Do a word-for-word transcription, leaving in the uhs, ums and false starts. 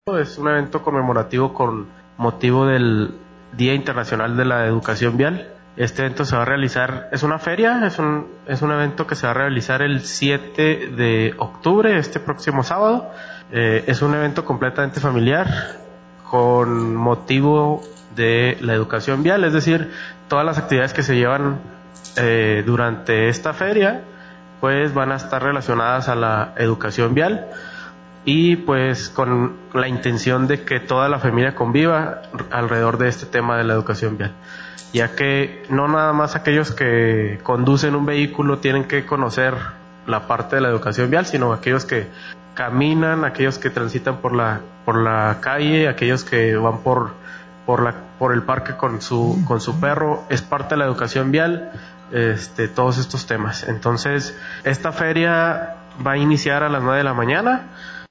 Es un evento conmemorativo con motivo del Día Internacional de la Educación Vial. Este evento se va a realizar, es una feria, es un, es un evento que se va a realizar el siete de octubre, este próximo sábado. Eh, es un evento completamente familiar con motivo de la educación vial, es decir, todas las actividades que se llevan eh, durante esta feria pues van a estar relacionadas a la educación vial y pues con la intención de que toda la familia conviva alrededor de este tema de la educación vial, ya que no nada más aquellos que conducen un vehículo tienen que conocer la parte de la educación vial, sino aquellos que caminan, aquellos que transitan por la por la calle, aquellos que van por por la por el parque con su con su perro, es parte de la educación vial, este todos estos temas. Entonces, esta feria va a iniciar a las nueve de la mañana.